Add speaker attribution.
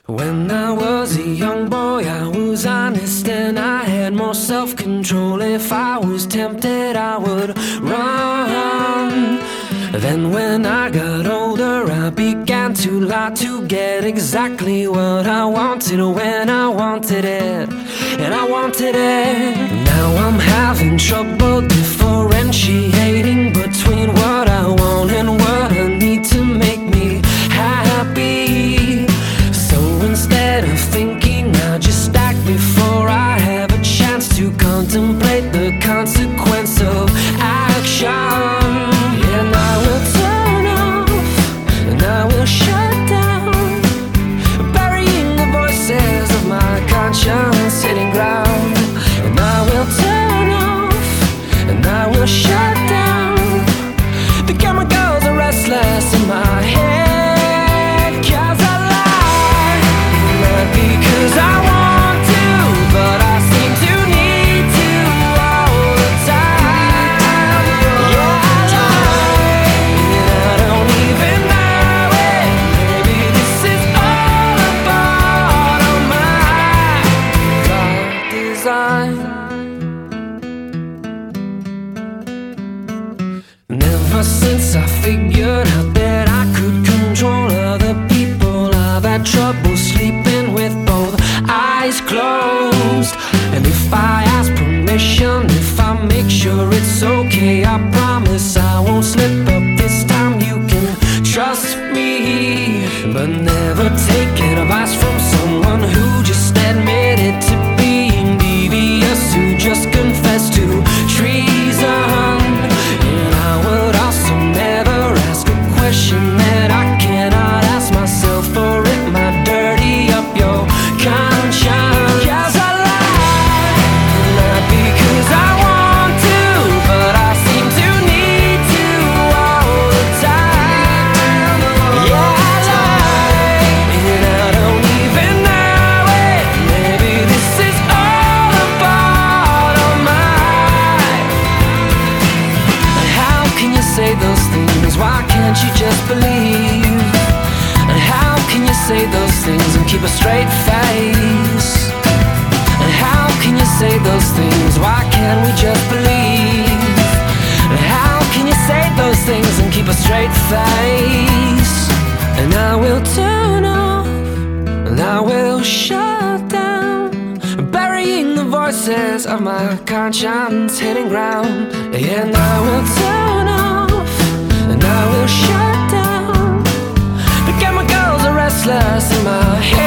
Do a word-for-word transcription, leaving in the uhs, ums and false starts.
Speaker 1: When I was a young boy, I was honest and I had more self-control. If I was tempted, I would run. Then when I got older, I began to lie to get exactly what I wanted when I wanted it, and I wanted it. Now I'm having trouble differentiating between what I want and what I need to make me happy. So instead of thinking, I just act before I have a chance to contemplate the consequence of action. And I will turn off, and I will shut down, burying the voices of my conscience hitting ground. And I will turn off, and I will shut down, the chemicals are restless in my head. Cause I lie, not because I want to, but I seem to need to all the time. Yeah, I lie, and I don't even know it. Maybe this is all a part of my God design. Ever since I figured out that I could control other people, I've had trouble sleeping with both eyes closed. And if I ask permission, if I make sure it's okay, I promise I won't slip up this time. You can trust me, but never take advice from someone who just admitted to being devious, who just confessed to treason. And I would also never ask a question that I cannot ask myself, or it might dirty up your conscience. Cause I lie, not because I want to, but I seem to need to all the time. Yeah, I lie, and I don't even know it. Maybe this is all a part of my. How can you say those things? Why can't you just believe? And how can you say those things and keep a straight face? And how can you say those things? Why can't we just believe? And how can you say those things and keep a straight face? And I will turn off, and I will shut down, burying the voices of my conscience hitting ground. And I will turn off, and I will shut down, the chemicals are restless in my head.